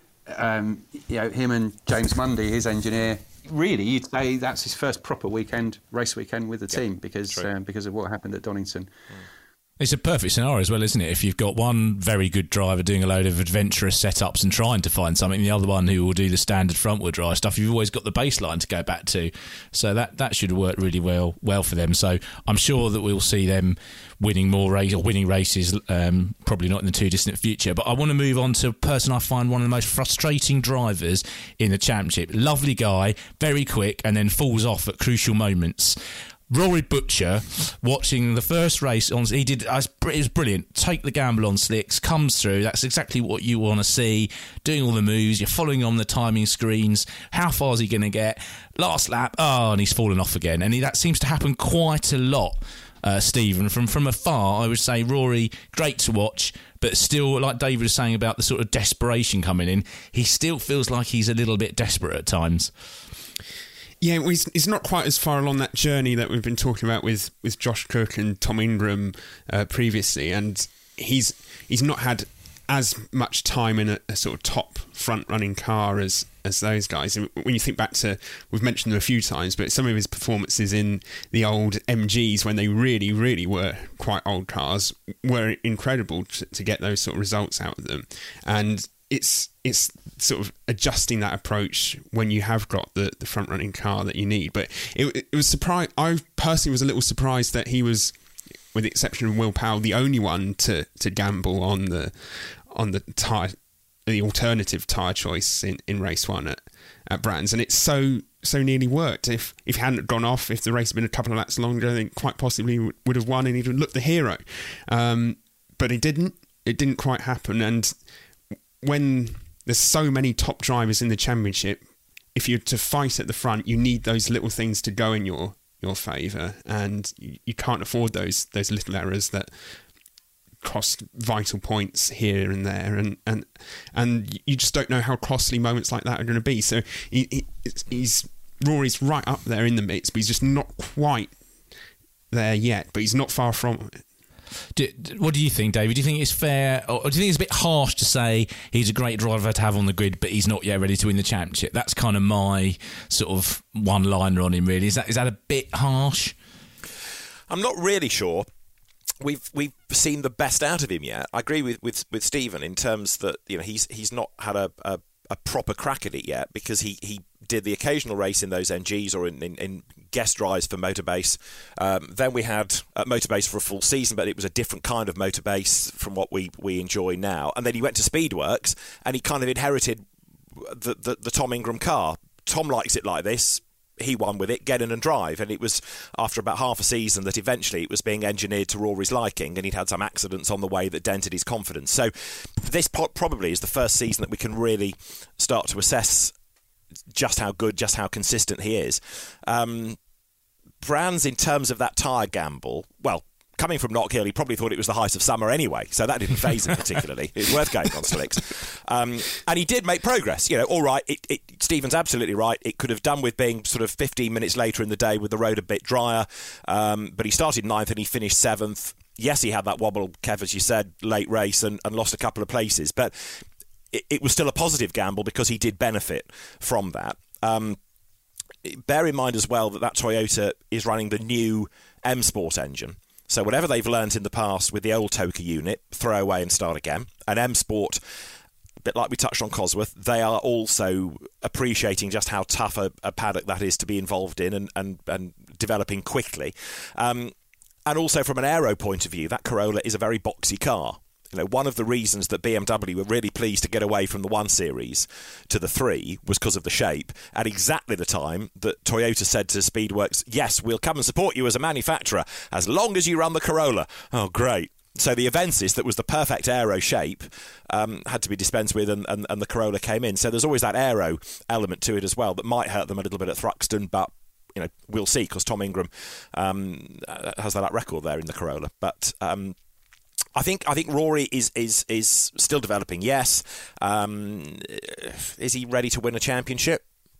um, you know, him and James Mundy, his engineer. Really, you'd say that's his first proper weekend, race weekend with the team yeah, because um, because of what happened at Donington. Mm. It's a perfect scenario as well, isn't it? If you've got one very good driver doing a load of adventurous setups and trying to find something, and the other one who will do the standard front-wheel drive stuff, you've always got the baseline to go back to. So that, that should work really well well for them. So I'm sure that we'll see them winning more race or winning races, um, probably not in the too distant future. But I want to move on to a person I find one of the most frustrating drivers in the championship. Lovely guy, very quick, and then falls off at crucial moments. Rory Butcher, watching the first race, on he did. It was brilliant. Take the gamble on slicks, comes through. That's exactly what you want to see. Doing all the moves, you're following on the timing screens. How far is he going to get? Last lap, oh, and he's fallen off again. And he, that seems to happen quite a lot, uh, Stephen. From from afar, I would say Rory, great to watch, but still, like David was saying about the sort of desperation coming in, he still feels like he's a little bit desperate at times. Yeah, well, he's, he's not quite as far along that journey that we've been talking about with, with Josh Cook and Tom Ingram uh, previously, and he's he's not had as much time in a, a sort of top front-running car as, as those guys. And when you think back to, we've mentioned them a few times, but some of his performances in the old M Gs when they really, really were quite old cars were incredible to, to get those sort of results out of them. And it's it's sort of adjusting that approach when you have got the, the front running car that you need. But it, it was surprised. I personally was a little surprised that he was, with the exception of Will Powell, the only one to, to gamble on the on the tire, the alternative tyre choice in, in race one at, at Brands, and it's so so nearly worked. If if he hadn't gone off, if the race had been a couple of laps longer, then quite possibly would have won and he'd have looked the hero. Um, but he didn't. It didn't quite happen, and when there's so many top drivers in the championship, if you're to fight at the front, you need those little things to go in your your favour, and you, you can't afford those those little errors that cost vital points here and there, and and and you just don't know how costly moments like that are going to be. So he, he, he's Rory's right up there in the mix, but he's just not quite there yet. But he's not far from it. Do, what do you think, David? Do you think it's fair, or do you think it's a bit harsh to say he's a great driver to have on the grid, but he's not yet ready to win the championship? That's kind of my sort of one-liner on him, really. Is that is that a bit harsh? I'm not really sure we've we've seen the best out of him yet. I agree with, with, with Stephen in terms that, you know, he's he's not had a, a, a proper crack at it yet, because he, he did the occasional race in those N Gs or in, in, in guest drives for Motorbase. Um, then we had uh, Motorbase for a full season, but it was a different kind of Motorbase from what we, we enjoy now. And then he went to Speedworks and he kind of inherited the, the, the Tom Ingram car. Tom likes it like this. He won with it, get in and drive. And it was after about half a season that eventually it was being engineered to Rory's liking, and he'd had some accidents on the way that dented his confidence. So this probably is the first season that we can really start to assess just how good, just how consistent he is. Um, Brands, in terms of that tyre gamble, well, coming from Knock Hill, he probably thought it was the height of summer anyway, so that didn't faze him particularly. It was worth going on slicks. Um, and he did make progress. You know, all right, it, it, Stephen's absolutely right. It could have done with being sort of fifteen minutes later in the day with the road a bit drier, um, but he started ninth and he finished seventh. Yes, he had that wobble, Kev, as you said, late race and, and lost a couple of places, but it, it was still a positive gamble because he did benefit from that. Um, bear in mind as well that that Toyota is running the new M Sport engine. So whatever they've learnt in the past with the old Toka unit, throw away and start again. And M Sport, a bit like we touched on Cosworth, they are also appreciating just how tough a, a paddock that is to be involved in and, and, and developing quickly. Um, and also from an aero point of view, that Corolla is a very boxy car. You know, one of the reasons that B M W were really pleased to get away from the one series to the three was because of the shape, at exactly the time that Toyota said to Speedworks, yes, we'll come and support you as a manufacturer as long as you run the Corolla. Oh, great. So the Avensis, that was the perfect aero shape, um, had to be dispensed with, and, and, and the Corolla came in. So there's always that aero element to it as well that might hurt them a little bit at Thruxton, but you know, we'll see, because Tom Ingram um, has that record there in the Corolla. But um, I think I think Rory is is is still developing. Yes, um, is he ready to win a championship?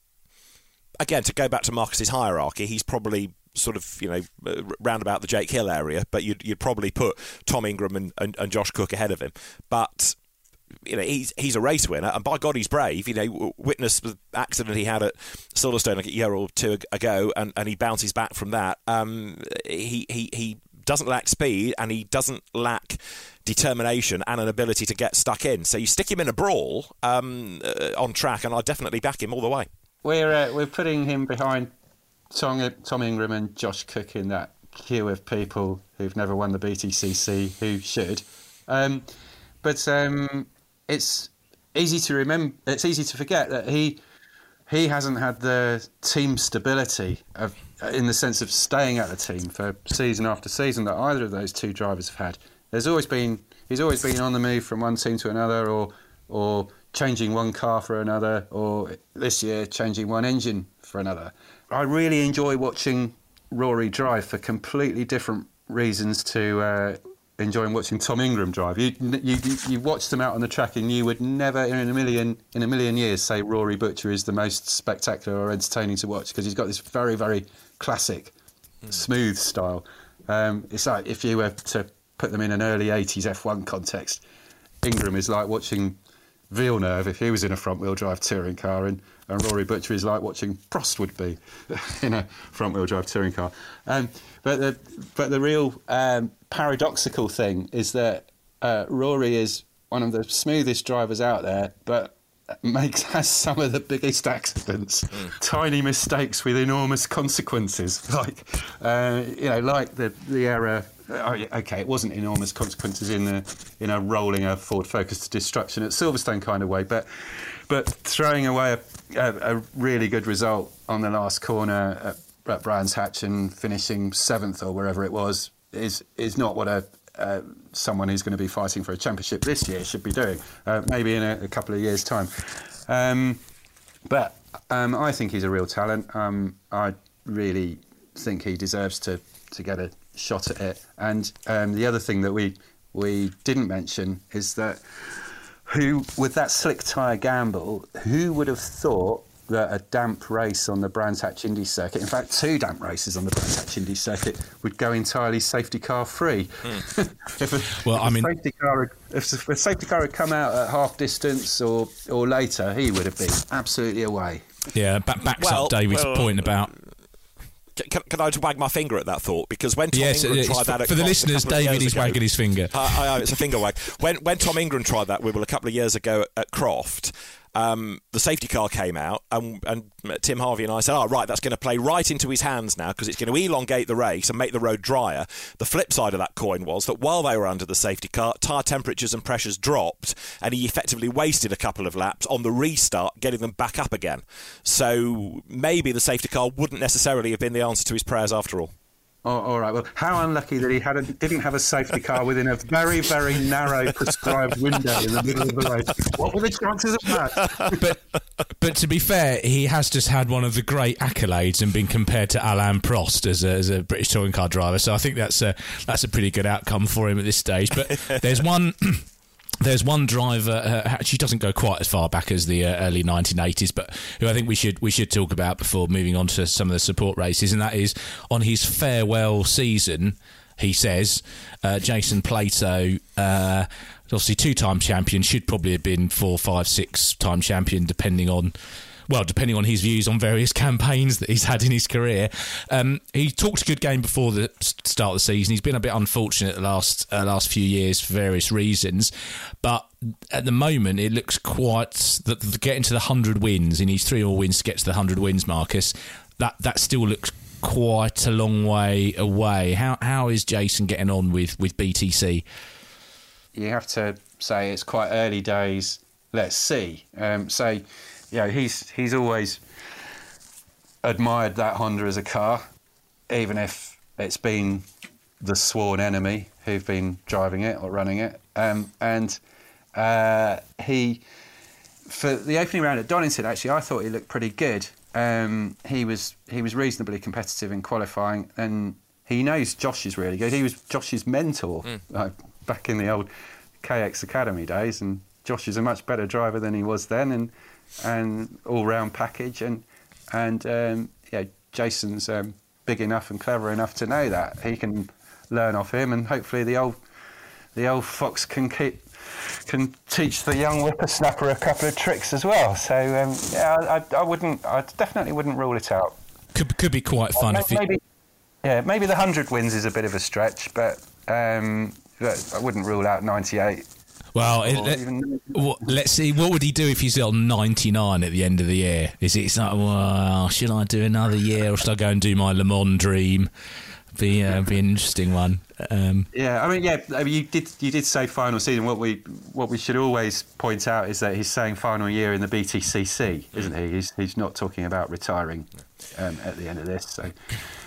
Again, to go back to Marcus's hierarchy, he's probably sort of, you know, round about the Jake Hill area, but you'd you'd probably put Tom Ingram and, and, and Josh Cook ahead of him. But you know, he's he's a race winner, and by God, he's brave. You know, witness the accident he had at Silverstone like a year or two ago, and, and he bounces back from that. Um, he he he. doesn't lack speed, and he doesn't lack determination and an ability to get stuck in. So you stick him in a brawl um, uh, on track, and I'll definitely back him all the way. We're uh, we're putting him behind Tom, Tom Ingram and Josh Cook in that queue of people who've never won the B T C C who should. Um, but um, it's easy to remember. It's easy to forget that he he hasn't had the team stability of, in the sense of staying at the team for season after season, that either of those two drivers have had. There's always been he's always been on the move from one team to another, or or changing one car for another, or this year changing one engine for another. I really enjoy watching Rory drive for completely different reasons to uh, enjoying watching Tom Ingram drive. You, you you watched them out on the track, and you would never in a million in a million years say Rory Butcher is the most spectacular or entertaining to watch, because he's got this very very classic, mm. smooth style. Um, it's like if you were to put them in an early eighties F one context, Ingram is like watching Villeneuve if he was in a front-wheel drive touring car, and, and Rory Butcher is like watching Prost would be in a front-wheel drive touring car. Um, but the but the real um, paradoxical thing is that uh, Rory is one of the smoothest drivers out there, but makes has some of the biggest accidents, mm. tiny mistakes with enormous consequences. Like uh, you know, like the the error. Okay, it wasn't enormous consequences in the in a rolling a Ford Focus to destruction at Silverstone kind of way, but but throwing away a, a, a really good result on the last corner at, at Brands Hatch and finishing seventh or wherever it was is is not what a uh, someone who's going to be fighting for a championship this year should be doing. Uh, maybe in a, a couple of years' time, um, but um, I think he's a real talent. Um, I really think he deserves to to get a shot at it. And um, the other thing that we we didn't mention is that who, with that slick tyre gamble, who would have thought that a damp race on the Brands Hatch Indy circuit, in fact two damp races on the Brands Hatch Indy circuit, would go entirely safety car free? Mm. if a, well, if I mean, a safety car had, if a safety car had come out at half distance or or later, he would have been absolutely away. Yeah, back, backs well, up David's well, point about. can, can I just wag my finger at that thought? Because when Tom yes, Ingram tried that... For, at for the Croft listeners, David is ago, wagging his finger. Uh, I, I, it's a finger wag. When, when Tom Ingram tried that Wibble a couple of years ago at, at Croft... Um, the safety car came out and, and Tim Harvey and I said, oh, right, that's going to play right into his hands now because it's going to elongate the race and make the road drier. The flip side of that coin was that while they were under the safety car, tyre temperatures and pressures dropped and he effectively wasted a couple of laps on the restart, getting them back up again. So maybe the safety car wouldn't necessarily have been the answer to his prayers after all. Oh, all right. Well, how unlucky that he had a, didn't have a safety car within a very, very narrow prescribed window in the middle of the road. What were the chances of that? But, but to be fair, he has just had one of the great accolades and been compared to Alain Prost as a, as a British touring car driver. So I think that's a that's a pretty good outcome for him at this stage. But there's one. There's one driver, uh, actually doesn't go quite as far back as the uh, early nineteen eighties, but who I think we should we should talk about before moving on to some of the support races, and that is on his farewell season, he says, uh, Jason Plato, uh, obviously two-time champion, should probably have been four, five, six-time champion, depending on... Well, depending on his views on various campaigns that he's had in his career. Um, he talked a good game before the start of the season. He's been a bit unfortunate the last uh, last few years for various reasons. But at the moment, it looks quite... that the, getting to the one hundred wins, he needs three more wins to get to the one hundred wins, Marcus. That that still looks quite a long way away. How How is Jason getting on with, with B T C? You have to say it's quite early days. Let's see. Um, so... Yeah, he's he's always admired that Honda as a car, even if it's been the sworn enemy who've been driving it or running it. Um, and uh, he, for the opening round at Donington, actually, I thought he looked pretty good. Um, he was he was reasonably competitive in qualifying, and he knows Josh is really good. He was Josh's mentor mm. uh, back in the old K X Academy days, and Josh is a much better driver than he was then, and. and all-round package, and and um, yeah, Jason's um, big enough and clever enough to know that he can learn off him, and hopefully the old the old fox can keep can teach the young whippersnapper a couple of tricks as well. So um, yeah, I, I wouldn't, I definitely wouldn't rule it out. Could could be quite fun uh, if maybe, it... yeah, maybe the hundred wins is a bit of a stretch, but um, I wouldn't rule out ninety-eight. Well, it, let, what, let's see. What would he do if he's on ninety-nine at the end of the year? Is it it's like, well, should I do another year, or should I go and do my Le Mans dream? Be uh, be an interesting one. Um, yeah, I mean, yeah, I mean, you did you did say final season. What we what we should always point out is that he's saying final year in the B T C C, isn't he? He's he's not talking about retiring um, at the end of this. So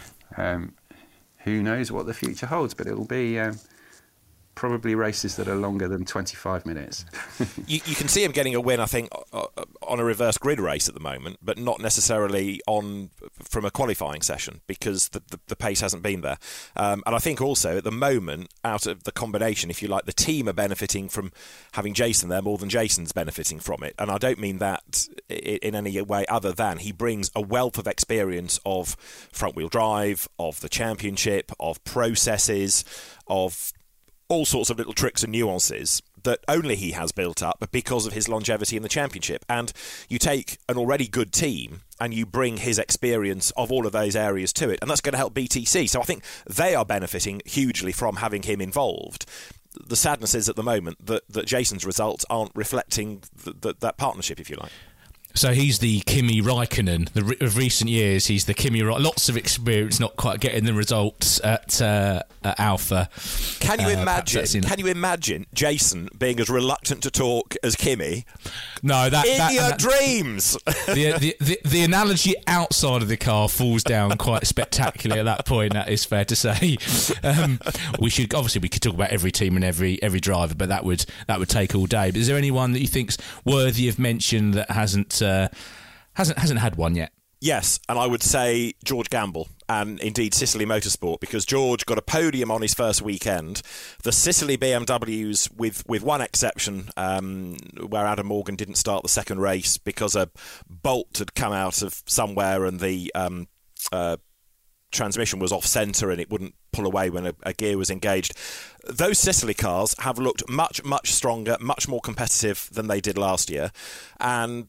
um, who knows what the future holds? But it will be. Um, Probably races that are longer than twenty-five minutes. you, you can see him getting a win, I think, on a reverse grid race at the moment, but not necessarily on from a qualifying session because the, the, the pace hasn't been there. Um, and I think also at the moment, out of the combination, if you like, the team are benefiting from having Jason there more than Jason's benefiting from it. And I don't mean that in any way other than he brings a wealth of experience of front-wheel drive, of the championship, of processes, of all sorts of little tricks and nuances that only he has built up because of his longevity in the championship. And you take an already good team and you bring his experience of all of those areas to it, and that's going to help B T C. So I think they are benefiting hugely from having him involved. The sadness is at the moment that, that Jason's results aren't reflecting th- th- that partnership, if you like. So he's the Kimi Raikkonen the re- of recent years. He's the Kimi Ra- lots of experience, not quite getting the results at, uh, at Alpha. Can you uh, imagine? Can you imagine Jason being as reluctant to talk as Kimi? No, that in that, your that, dreams. The, the, the the analogy outside of the car falls down quite spectacularly at that point. That is fair to say. Um, we should obviously we could talk about every team and every every driver, but that would that would take all day. But is there anyone that you think's worthy of mention that hasn't uh, hasn't hasn't had one yet? Yes, and I would say George Gamble and indeed Sicily Motorsport, because George got a podium on his first weekend. The Sicily B M Ws, with, with one exception, um, where Adam Morgan didn't start the second race because a bolt had come out of somewhere and the um, uh, transmission was off-centre and it wouldn't pull away when a, a gear was engaged. Those Sicily cars have looked much, much stronger, much more competitive than they did last year. And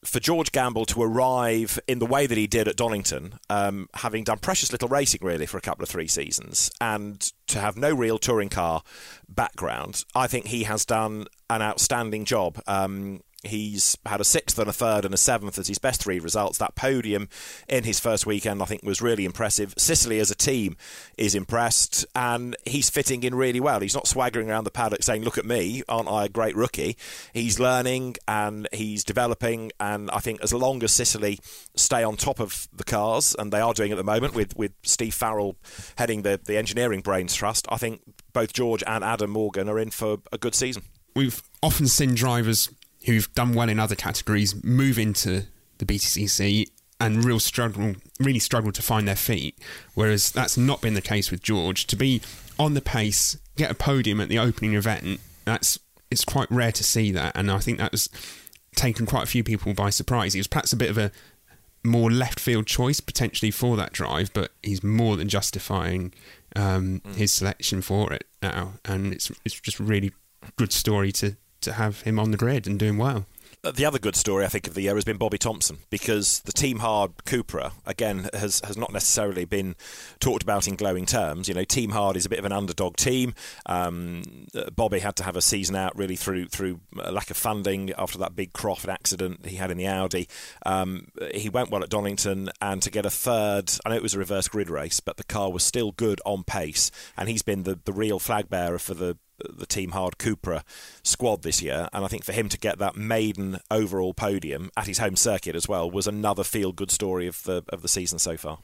for George Gamble to arrive in the way that he did at Donington, um, having done precious little racing really for a couple of three seasons, and to have no real touring car background, I think he has done an outstanding job. Um, He's had a sixth and a third and a seventh as his best three results. That podium in his first weekend, I think, was really impressive. Sicily as a team is impressed, and he's fitting in really well. He's not swaggering around the paddock saying, look at me, aren't I a great rookie? He's learning and he's developing, and I think as long as Sicily stay on top of the cars, and they are doing at the moment with, with Steve Farrell heading the, the Engineering Brains Trust, I think both George and Adam Morgan are in for a good season. We've often seen drivers who've done well in other categories move into the B T C C and real struggle, really struggle to find their feet, whereas that's not been the case with George. To be on the pace, get a podium at the opening event, that's it's quite rare to see that, and I think that was taken quite a few people by surprise. He was perhaps a bit of a more left field choice potentially for that drive, but he's more than justifying um, mm. his selection for it now, and it's it's just a really good story to to have him on the grid and doing well. The other good story, I think, of the year has been Bobby Thompson, because the Team Hard Cupra, again, has, has not necessarily been talked about in glowing terms. You know, Team Hard is a bit of an underdog team. Um, Bobby had to have a season out really through through a lack of funding after that big Croft accident he had in the Audi. Um, he went well at Donington, and to get a third, I know it was a reverse grid race, but the car was still good on pace, and he's been the, the real flag bearer for the the Team Hard Cupra squad this year, and I think for him to get that maiden overall podium at his home circuit as well was another feel-good story of the of the season so far.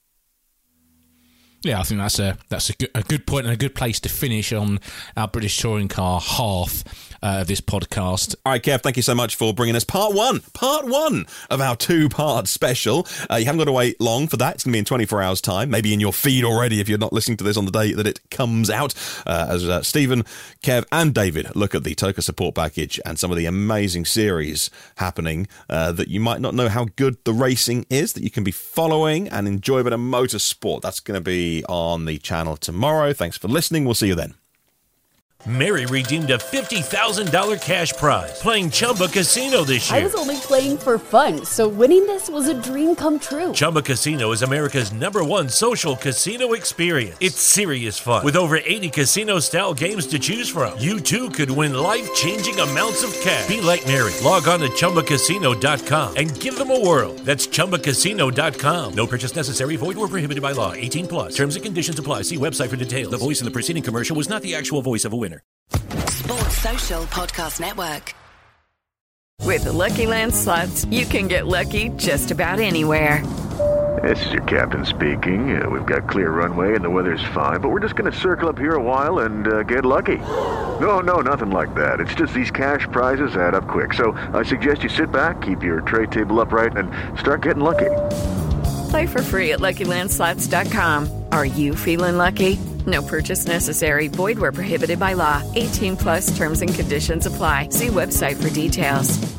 Yeah, I think that's a that's a good, a good point and a good place to finish on our British Touring Car half uh, of this podcast. All right, Kev, thank you so much for bringing us part one, part one of our two-part special. Uh, you haven't got to wait long for that. It's going to be in twenty-four hours' time, maybe in your feed already if you're not listening to this on the day that it comes out, uh, as uh, Stephen, Kev and David look at the TOCA support package and some of the amazing series happening uh, that you might not know how good the racing is, that you can be following and enjoy a bit of motorsport. That's going to be on the channel tomorrow. Thanks for listening. We'll see you then. Mary redeemed a fifty thousand dollars cash prize playing Chumba Casino this year. I was only playing for fun, so winning this was a dream come true. Chumba Casino is America's number one social casino experience. It's serious fun. With over eighty casino-style games to choose from, you too could win life-changing amounts of cash. Be like Mary. Log on to Chumba Casino dot com and give them a whirl. That's Chumba Casino dot com. No purchase necessary. Void or prohibited by law. eighteen plus. Terms and conditions apply. See website for details. The voice in the preceding commercial was not the actual voice of a winner. Sports Social Podcast Network. With the Lucky Land Slots, you can get lucky just about anywhere. This is your captain speaking. Uh, we've got clear runway and the weather's fine, but we're just going to circle up here a while and uh, get lucky. No, no, nothing like that. It's just these cash prizes add up quick. So I suggest you sit back, keep your tray table upright, and start getting lucky. Play for free at Lucky Land Slots dot com. Are you feeling lucky? No purchase necessary. Void where prohibited by law. eighteen plus terms and conditions apply. See website for details.